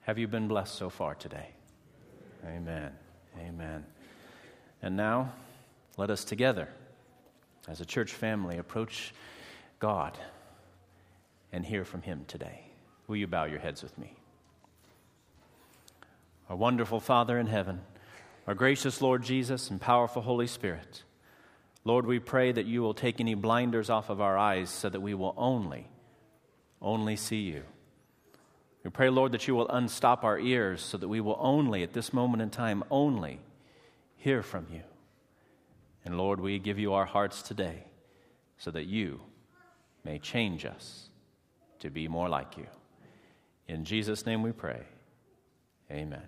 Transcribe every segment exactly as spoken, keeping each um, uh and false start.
Have you been blessed so far today? Amen. Amen. And now, let us together, as a church family, approach God and hear from Him today. Will you bow your heads with me? Our wonderful Father in heaven, our gracious Lord Jesus and powerful Holy Spirit, Lord, we pray that you will take any blinders off of our eyes so that we will only, only see you. We pray, Lord, that you will unstop our ears so that we will only, at this moment in time, only hear from you. And Lord, we give you our hearts today so that you may change us to be more like you. In Jesus' name we pray. Amen.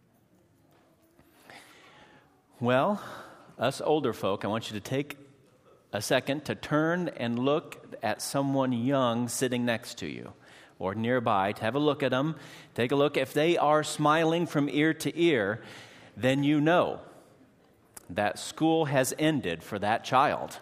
Well, us older folk, I want you to take a second to turn and look at someone young sitting next to you or nearby, to have a look at them. Take a look. If they are smiling from ear to ear, then you know that school has ended for that child.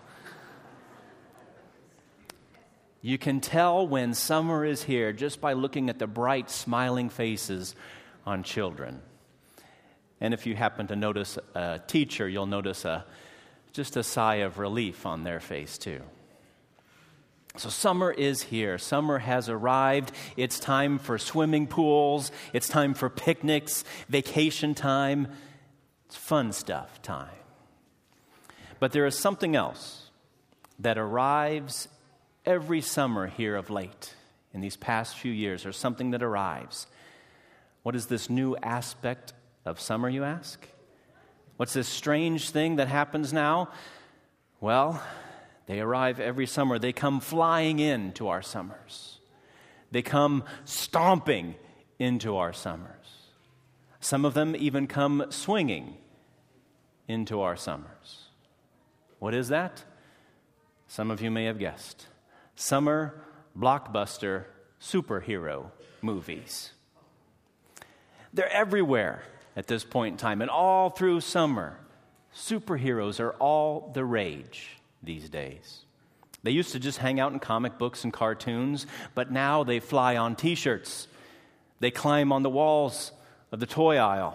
You can tell when summer is here just by looking at the bright, smiling faces on children. And if you happen to notice a teacher, you'll notice a just a sigh of relief on their face too. So summer is here. Summer has arrived. It's time for swimming pools. It's time for picnics, vacation time. It's fun stuff time. But there is something else that arrives every summer here of late. In these past few years, there's something that arrives. What is this new aspect of summer, you ask? What's this strange thing that happens now? Well, they arrive every summer. They come flying into our summers. They come stomping into our summers. Some of them even come swinging into our summers. What is that? Some of you may have guessed. Summer blockbuster superhero movies. They're everywhere at this point in time, and all through summer, superheroes are all the rage these days. They used to just hang out in comic books and cartoons, but now they fly on T-shirts. They climb on the walls of the toy aisle.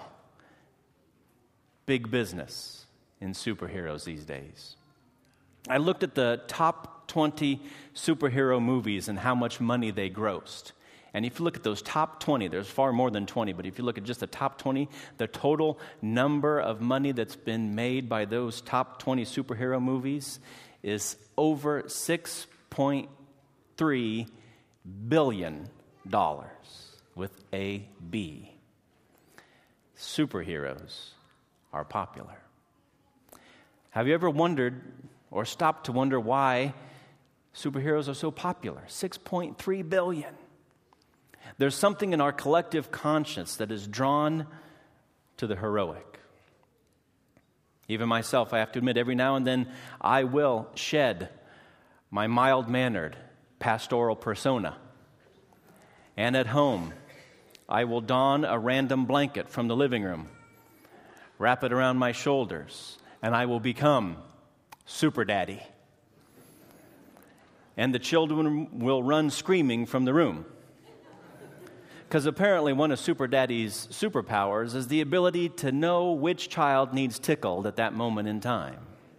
Big business in superheroes these days. I looked at the top twenty superhero movies and how much money they grossed. And if you look at those top twenty, there's far more than twenty, but if you look at just the top twenty, the total number of money that's been made by those top twenty superhero movies is over six point three billion dollars with a B. Superheroes are popular. Have you ever wondered or stopped to wonder why superheroes are so popular? six point three billion dollars. There's something in our collective conscience that is drawn to the heroic. Even myself, I have to admit, every now and then I will shed my mild-mannered pastoral persona. And at home, I will don a random blanket from the living room, wrap it around my shoulders, and I will become Super Daddy. And the children will run screaming from the room. Because apparently one of Super Daddy's superpowers is the ability to know which child needs tickled at that moment in time.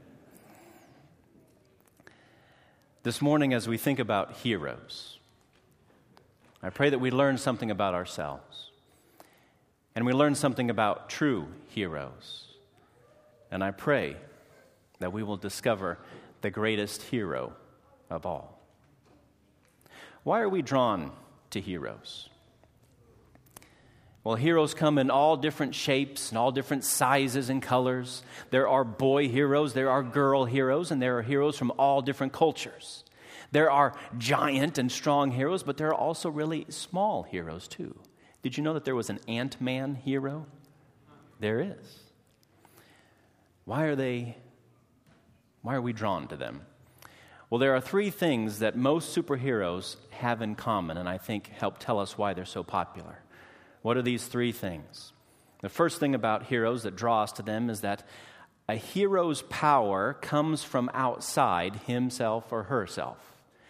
This morning, as we think about heroes, I pray that we learn something about ourselves. And we learn something about true heroes. And I pray that we will discover the greatest hero of all. Why are we drawn to heroes? Well, heroes come in all different shapes and all different sizes and colors. There are boy heroes, there are girl heroes, and there are heroes from all different cultures. There are giant and strong heroes, but there are also really small heroes too. Did you know that there was an Ant-Man hero? There is. Why are they, why are we drawn to them? Well, there are three things that most superheroes have in common, and I think help tell us why they're so popular. What are these three things? The first thing about heroes that draw us to them is that a hero's power comes from outside himself or herself.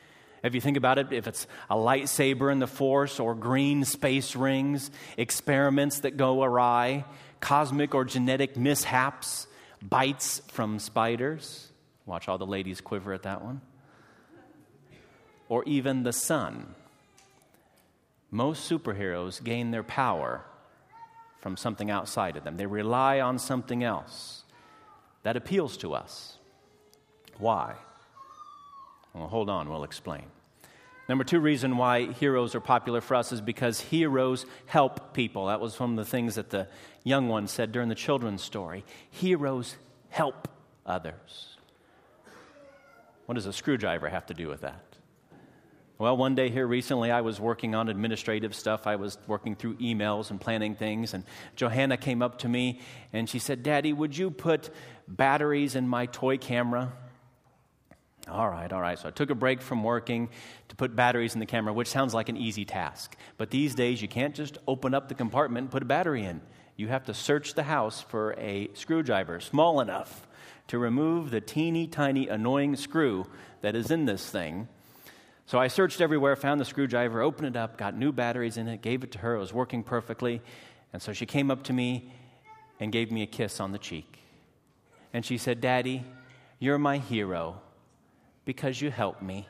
If you think about it, if it's a lightsaber in the Force or green space rings, experiments that go awry, cosmic or genetic mishaps, bites from spiders. Watch all the ladies quiver at that one. Or even the sun. Most superheroes gain their power from something outside of them. They rely on something else that appeals to us. Why? Well, hold on, we'll explain. Number two reason why heroes are popular for us is because heroes help people. That was one of the things that the young one said during the children's story. Heroes help others. What does a screwdriver have to do with that? Well, one day here recently, I was working on administrative stuff. I was working through emails and planning things, and Johanna came up to me, and she said, "Daddy, would you put batteries in my toy camera?" All right, all right. So I took a break from working to put batteries in the camera, which sounds like an easy task. But these days, you can't just open up the compartment and put a battery in. You have to search the house for a screwdriver small enough to remove the teeny tiny annoying screw that is in this thing. So I searched everywhere, found the screwdriver, opened it up, got new batteries in it, gave it to her. It was working perfectly. And so she came up to me and gave me a kiss on the cheek. And she said, "Daddy, you're my hero because you helped me."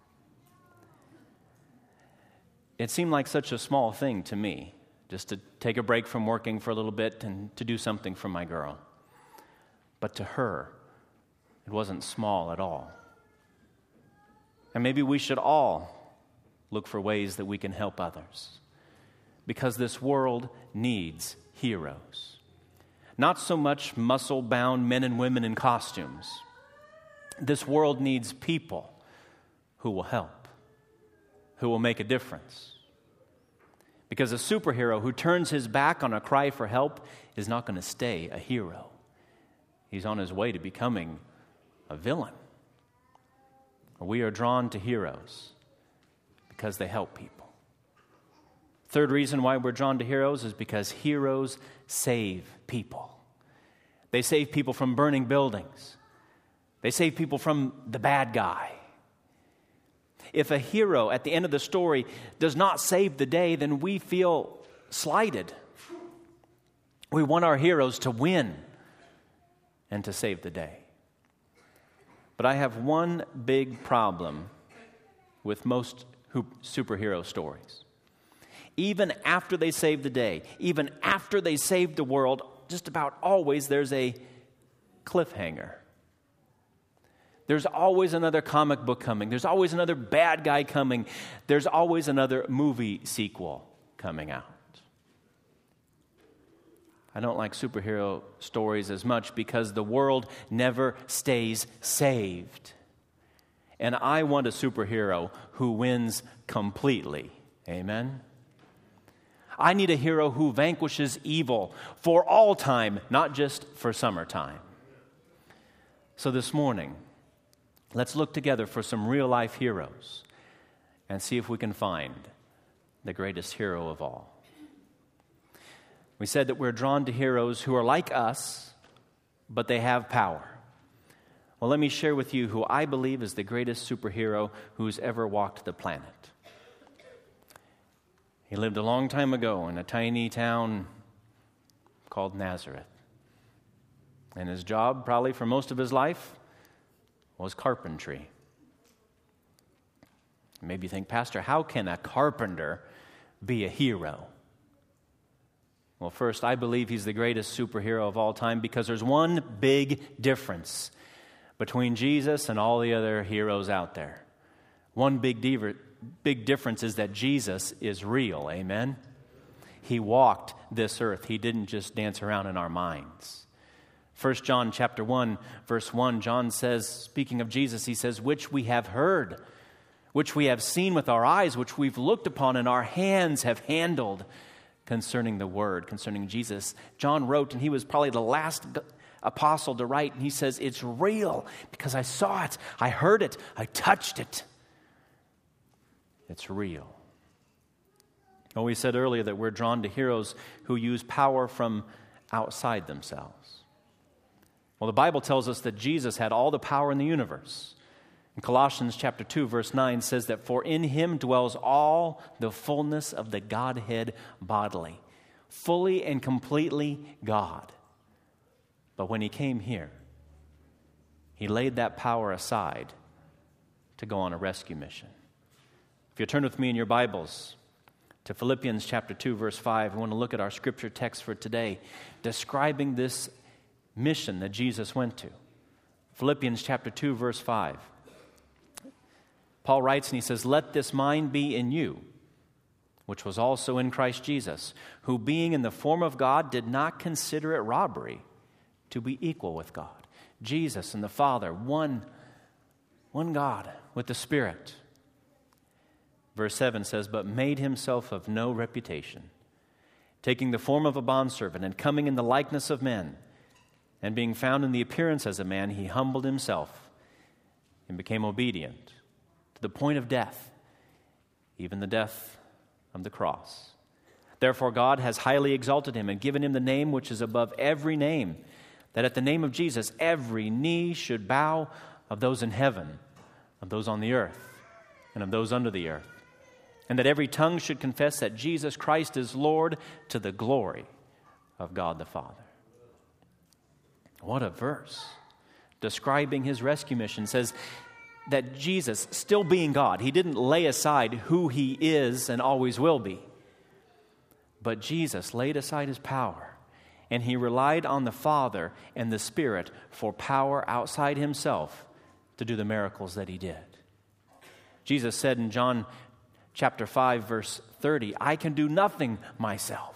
It seemed like such a small thing to me, just to take a break from working for a little bit and to do something for my girl. But to her, it wasn't small at all. And maybe we should all look for ways that we can help others, because this world needs heroes. Not so much muscle-bound men and women in costumes. This world needs people who will help, who will make a difference. Because a superhero who turns his back on a cry for help is not going to stay a hero. He's on his way to becoming a villain. We are drawn to heroes because they help people. Third reason why we're drawn to heroes is because heroes save people. They save people from burning buildings. They save people from the bad guy. If a hero at the end of the story does not save the day, then we feel slighted. We want our heroes to win and to save the day. But I have one big problem with most superhero stories. Even after they save the day, even after they save the world, just about always there's a cliffhanger. There's always another comic book coming. There's always another bad guy coming. There's always another movie sequel coming out. I don't like superhero stories as much because the world never stays saved. And I want a superhero who wins completely. Amen? I need a hero who vanquishes evil for all time, not just for summertime. So this morning, let's look together for some real-life heroes and see if we can find the greatest hero of all. We said that we're drawn to heroes who are like us, but they have power. Well, let me share with you who I believe is the greatest superhero who's ever walked the planet. He lived a long time ago in a tiny town called Nazareth. And his job, probably for most of his life, was carpentry. Maybe you think, Pastor, how can a carpenter be a hero? Well, first, I believe he's the greatest superhero of all time because there's one big difference between Jesus and all the other heroes out there. One big, diver- big difference is that Jesus is real, amen? He walked this earth. He didn't just dance around in our minds. First John chapter one, verse one, John says, speaking of Jesus, he says, which we have heard, which we have seen with our eyes, which we've looked upon and our hands have handled concerning the word, concerning Jesus. John wrote, and he was probably the last apostle to write, and he says, it's real because I saw it, I heard it, I touched it. It's real. Well, we said earlier that we're drawn to heroes who use power from outside themselves. Well, the Bible tells us that Jesus had all the power in the universe. In Colossians chapter two, verse nine says that, "For in him dwells all the fullness of the Godhead bodily," fully and completely God. But when he came here, he laid that power aside to go on a rescue mission. If you turn with me in your Bibles to Philippians chapter two, verse five, I want to look at our scripture text for today, describing this mission that Jesus went to. Philippians chapter two, verse five. Paul writes and he says, "Let this mind be in you, which was also in Christ Jesus, who being in the form of God did not consider it robbery to be equal with God." Jesus and the Father, one, one God with the Spirit. Verse seven says, "But made himself of no reputation, taking the form of a bondservant and coming in the likeness of men, and being found in the appearance as a man, he humbled himself and became obedient to the point of death, even the death of the cross. Therefore God has highly exalted him and given him the name which is above every name, that at the name of Jesus every knee should bow, of those in heaven, of those on the earth, and of those under the earth, and that every tongue should confess that Jesus Christ is Lord, to the glory of God the Father." What a verse. Describing his rescue mission says that Jesus, still being God, he didn't lay aside who he is and always will be. But Jesus laid aside his power, and he relied on the Father and the Spirit for power outside himself to do the miracles that he did. Jesus said in John chapter five, verse thirty, "I can do nothing myself."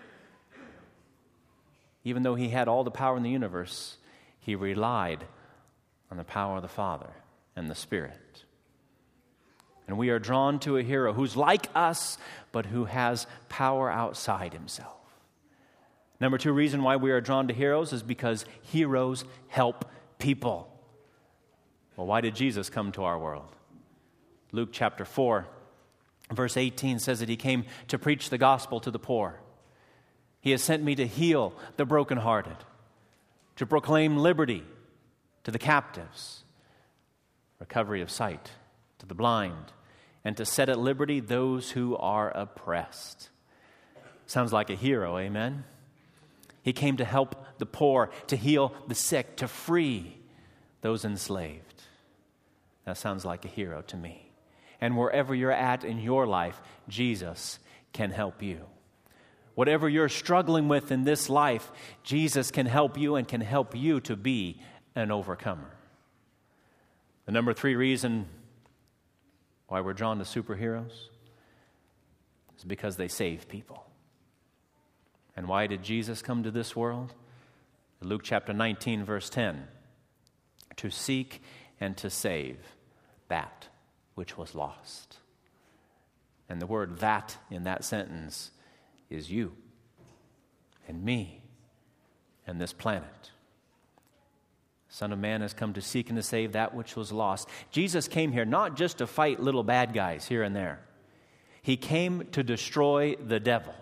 Even though he had all the power in the universe, he relied on the power of the Father and the Spirit. And we are drawn to a hero who's like us, but who has power outside himself. Number two reason why we are drawn to heroes is because heroes help people. Well, why did Jesus come to our world? Luke chapter four, verse eighteen says that he came to preach the gospel to the poor. He has sent me to heal the brokenhearted, to proclaim liberty to the captives, recovery of sight to the blind, and to set at liberty those who are oppressed. Sounds like a hero, amen? He came to help the poor, to heal the sick, to free those enslaved. That sounds like a hero to me. And wherever you're at in your life, Jesus can help you. Whatever you're struggling with in this life, Jesus can help you and can help you to be an overcomer. The number three reason why we're drawn to superheroes is because they save people. And why did Jesus come to this world? Luke chapter nineteen, verse ten. To seek and to save that which was lost. And the word "that" in that sentence is you and me and this planet. Son of Man has come to seek and to save that which was lost. Jesus came here not just to fight little bad guys here and there. He came to destroy the devil.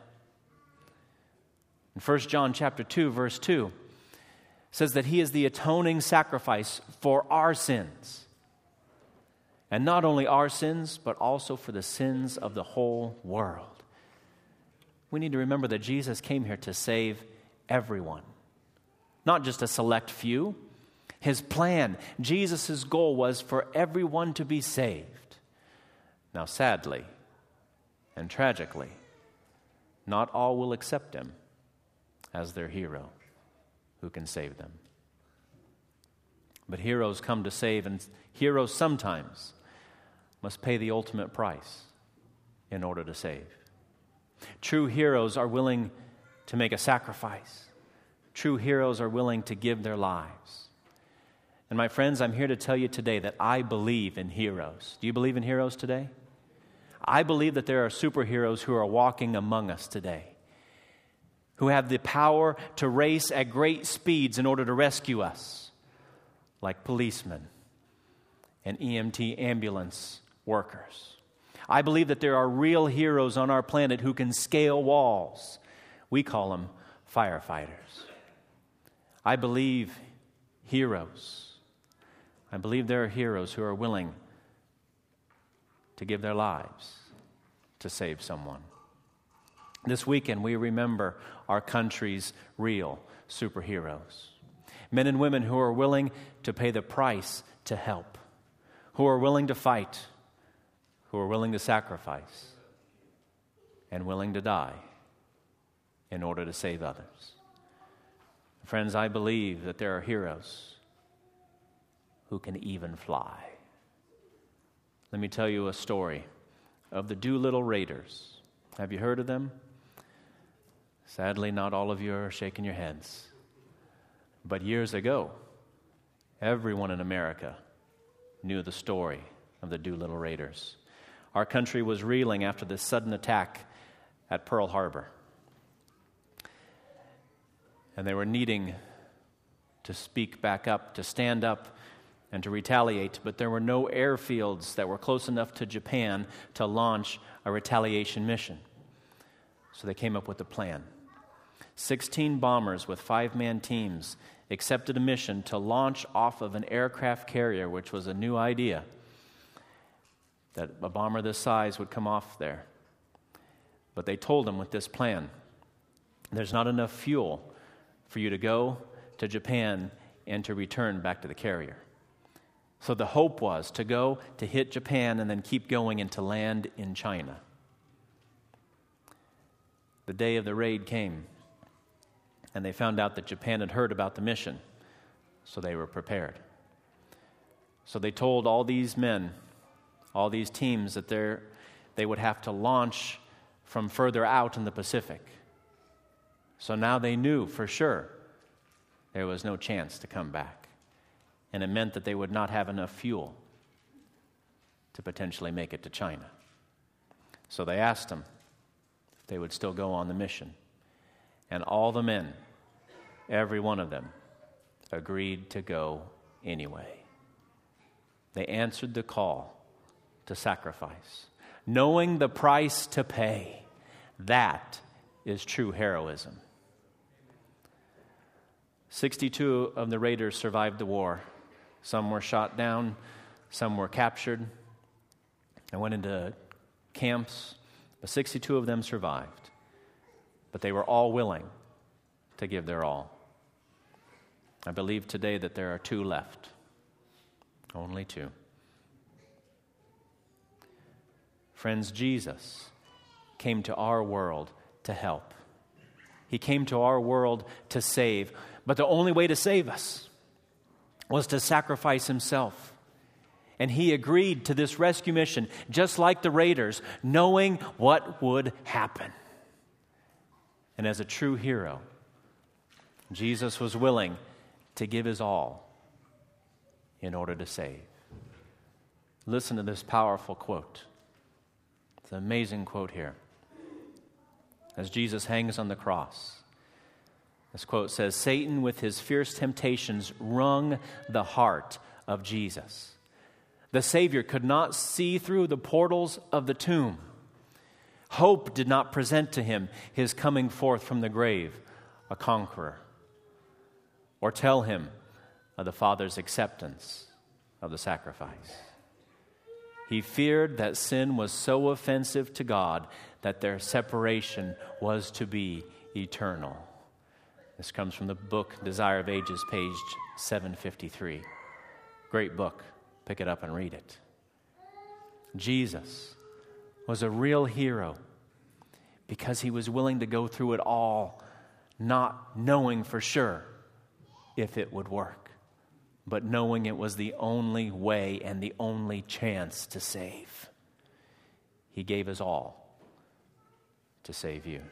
In First John chapter two, verse two, says that he is the atoning sacrifice for our sins. And not only our sins, but also for the sins of the whole world. We need to remember that Jesus came here to save everyone, not just a select few. His plan, Jesus' goal was for everyone to be saved. Now, sadly and tragically, not all will accept him as their hero who can save them. But heroes come to save, and heroes sometimes must pay the ultimate price in order to save. True heroes are willing to make a sacrifice. True heroes are willing to give their lives. And my friends, I'm here to tell you today that I believe in heroes. Do you believe in heroes today? I believe that there are superheroes who are walking among us today, who have the power to race at great speeds in order to rescue us, like policemen and E M T ambulance workers. I believe that there are real heroes on our planet who can scale walls. We call them firefighters. I believe heroes I believe there are heroes who are willing to give their lives to save someone. This weekend, we remember our country's real superheroes. Men and women who are willing to pay the price to help, who are willing to fight, who are willing to sacrifice, and willing to die in order to save others. Friends, I believe that there are heroes who can even fly. Let me tell you a story of the Doolittle Raiders. Have you heard of them? Sadly, not all of you are shaking your heads. But years ago, everyone in America knew the story of the Doolittle Raiders. Our country was reeling after the sudden attack at Pearl Harbor. And they were needing to speak back up, to stand up, and to retaliate, but there were no airfields that were close enough to Japan to launch a retaliation mission. So they came up with a plan. Sixteen bombers with five-man teams accepted a mission to launch off of an aircraft carrier, which was a new idea, that a bomber this size would come off there. But they told them with this plan, there's not enough fuel for you to go to Japan and to return back to the carrier. So the hope was to go, to hit Japan, and then keep going and to land in China. The day of the raid came, and they found out that Japan had heard about the mission, so they were prepared. So they told all these men, all these teams, that they're, they would have to launch from further out in the Pacific. So now they knew for sure there was no chance to come back. And it meant that they would not have enough fuel to potentially make it to China. So they asked them if they would still go on the mission. And all the men, every one of them, agreed to go anyway. They answered the call to sacrifice, knowing the price to pay. That is true heroism. sixty-two of the raiders survived the war. Some were shot down, some were captured and went into camps, but sixty-two of them survived. But they were all willing to give their all. I believe today that there are two left. Only two. Friends, Jesus came to our world to help. He came to our world to save. But the only way to save us was to sacrifice himself. And he agreed to this rescue mission, just like the raiders, knowing what would happen. And as a true hero, Jesus was willing to give his all in order to save. Listen to this powerful quote. It's an amazing quote here. As Jesus hangs on the cross, this quote says, Satan with his fierce temptations wrung the heart of Jesus. The Savior could not see through the portals of the tomb. Hope did not present to him his coming forth from the grave, a conqueror, or tell him of the Father's acceptance of the sacrifice. He feared that sin was so offensive to God that their separation was to be eternal. This comes from the book Desire of Ages, page seven fifty-three. Great book. Pick it up and read it. Jesus was a real hero because he was willing to go through it all, not knowing for sure if it would work, but knowing it was the only way and the only chance to save. He gave his all to save you.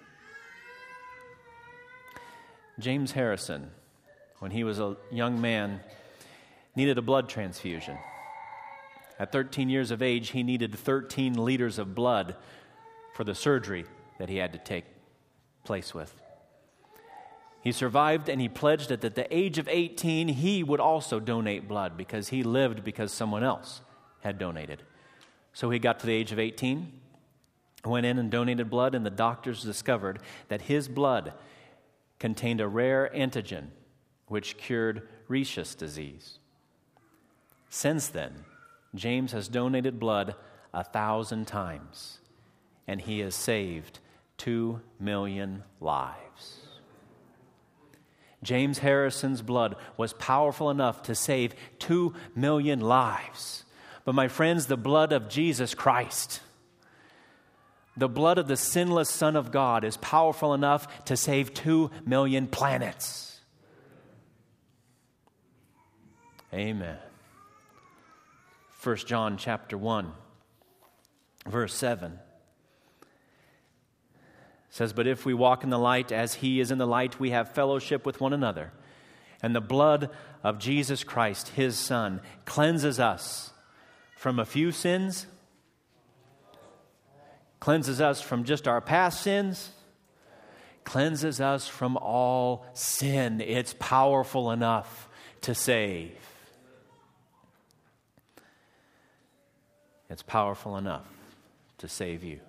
James Harrison, when he was a young man, needed a blood transfusion. At thirteen years of age, he needed thirteen liters of blood for the surgery that he had to take place with. He survived, and he pledged that at the age of eighteen, he would also donate blood because he lived because someone else had donated. So he got to the age of eighteen, went in and donated blood, and the doctors discovered that his blood contained a rare antigen which cured Rhesus disease. Since then, James has donated blood a thousand times, and he has saved two million lives. James Harrison's blood was powerful enough to save two million lives. But my friends, the blood of Jesus Christ, the blood of the sinless Son of God, is powerful enough to save two million planets. Amen. First John chapter one, verse seven says, "But if we walk in the light as he is in the light, we have fellowship with one another. And the blood of Jesus Christ, his Son, cleanses us from a few sins, cleanses us from just our past sins, cleanses us from all sin." It's powerful enough to save. It's powerful enough to save you.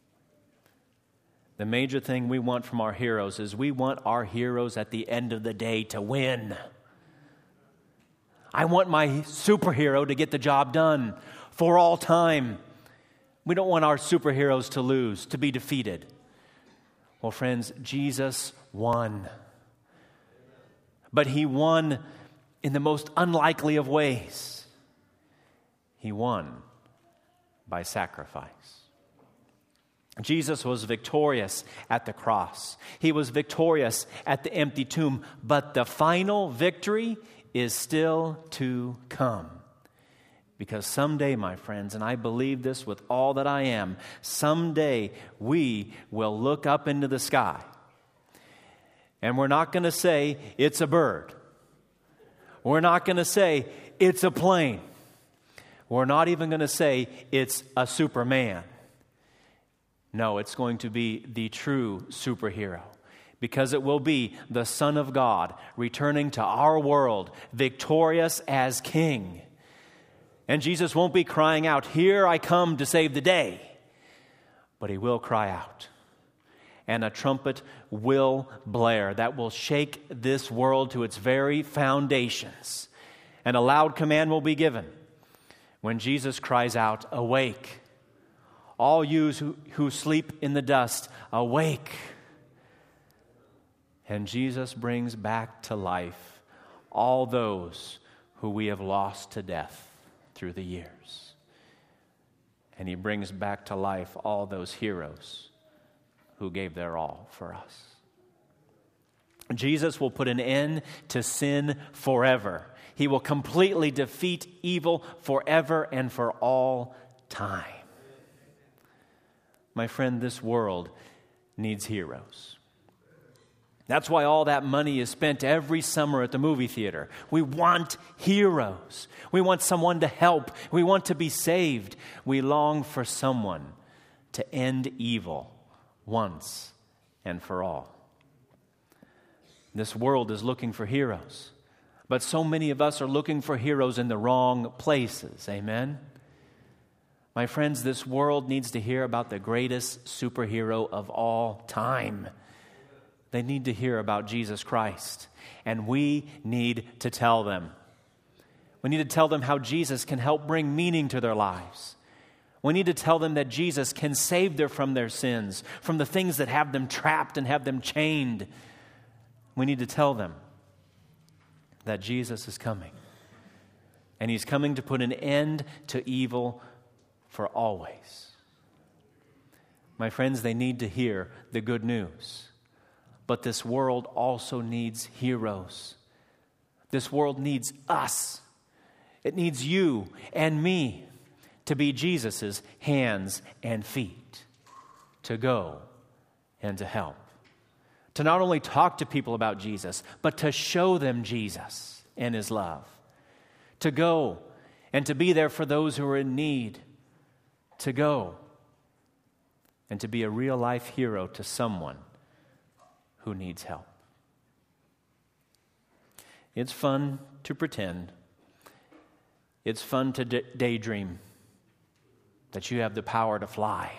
The major thing we want from our heroes is we want our heroes at the end of the day to win. I want my superhero to get the job done for all time. We don't want our superheroes to lose, to be defeated. Well, friends, Jesus won. But he won in the most unlikely of ways. He won by sacrifice. Jesus was victorious at the cross. He was victorious at the empty tomb. But the final victory is still to come. Because someday, my friends, and I believe this with all that I am, someday we will look up into the sky. And we're not going to say, it's a bird. We're not going to say, it's a plane. We're not even going to say, it's a Superman. No, it's going to be the true superhero, because it will be the Son of God returning to our world, victorious as King. And Jesus won't be crying out, "Here I come to save the day," but he will cry out. And a trumpet will blare that will shake this world to its very foundations. And a loud command will be given when Jesus cries out, "Awake! All you who, who sleep in the dust, awake." And Jesus brings back to life all those who we have lost to death through the years. And he brings back to life all those heroes who gave their all for us. Jesus will put an end to sin forever. He will completely defeat evil forever and for all time. My friend, this world needs heroes. That's why all that money is spent every summer at the movie theater. We want heroes. We want someone to help. We want to be saved. We long for someone to end evil once and for all. This world is looking for heroes, but so many of us are looking for heroes in the wrong places. Amen? My friends, this world needs to hear about the greatest superhero of all time. They need to hear about Jesus Christ, and we need to tell them. We need to tell them how Jesus can help bring meaning to their lives. We need to tell them that Jesus can save them from their sins, from the things that have them trapped and have them chained. We need to tell them that Jesus is coming, and he's coming to put an end to evil for always. My friends, they need to hear the good news. But this world also needs heroes. This world needs us. It needs you and me to be Jesus's hands and feet, to go and to help. To not only talk to people about Jesus, but to show them Jesus and his love. To go and to be there for those who are in need. To go and to be a real-life hero to someone who needs help. It's fun to pretend. It's fun to d- daydream that you have the power to fly.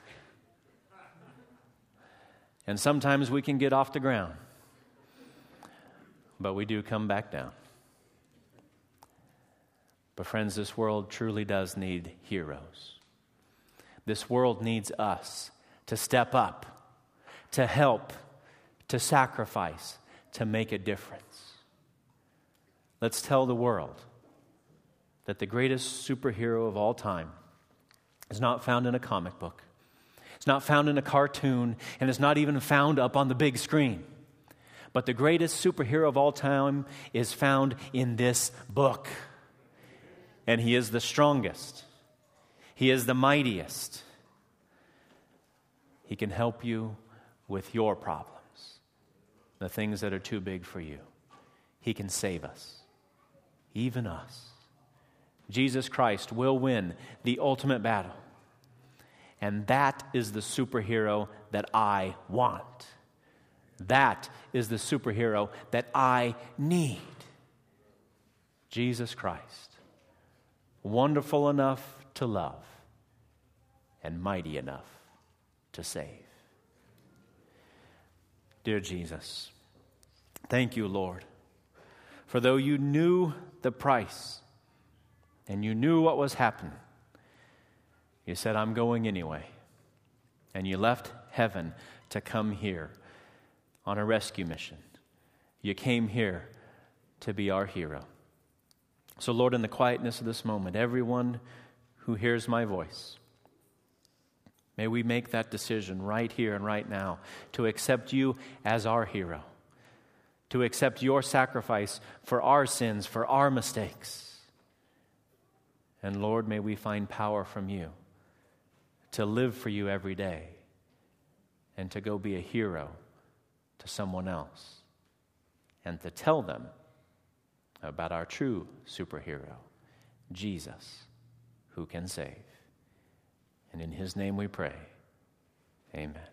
And sometimes we can get off the ground, but we do come back down. But friends, this world truly does need heroes. This world needs us to step up, to help, to sacrifice, to make a difference. Let's tell the world that the greatest superhero of all time is not found in a comic book. It's not found in a cartoon, and it's not even found up on the big screen. But the greatest superhero of all time is found in this book. And he is the strongest. He is the mightiest. He can help you with your problems, the things that are too big for you. He can save us, even us. Jesus Christ will win the ultimate battle. And that is the superhero that I want. That is the superhero that I need. Jesus Christ. Wonderful enough to love and mighty enough to save. Dear Jesus, thank you, Lord, for though you knew the price and you knew what was happening, you said, I'm going anyway. And you left heaven to come here on a rescue mission. You came here to be our hero. So, Lord, in the quietness of this moment, everyone who hears my voice, may we make that decision right here and right now to accept you as our hero, to accept your sacrifice for our sins, for our mistakes. And, Lord, may we find power from you to live for you every day and to go be a hero to someone else and to tell them about our true superhero, Jesus, who can save. And in his name we pray. Amen.